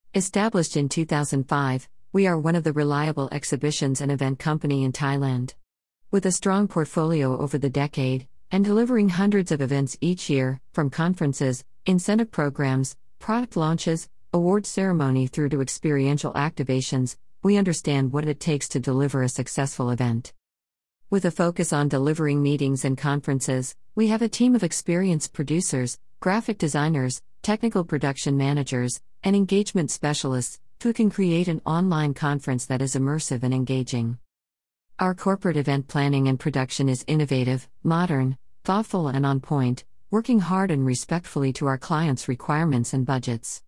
Established in 2005, we are one of the reliable exhibitions and event company in Thailand. With a strong portfolio over the decade, and delivering hundreds of events each year, from conferences, incentive programs, product launches, award ceremony through to experiential activations, we understand what it takes to deliver a successful event. With a focus on delivering meetings and conferences, we have a team of experienced producers, graphic designers, technical production managers, and engagement specialists who can create an online conference that is immersive and engaging. Our corporate event planning and production is innovative, modern, thoughtful, and on point, working hard and respectfully to our clients' requirements and budgets.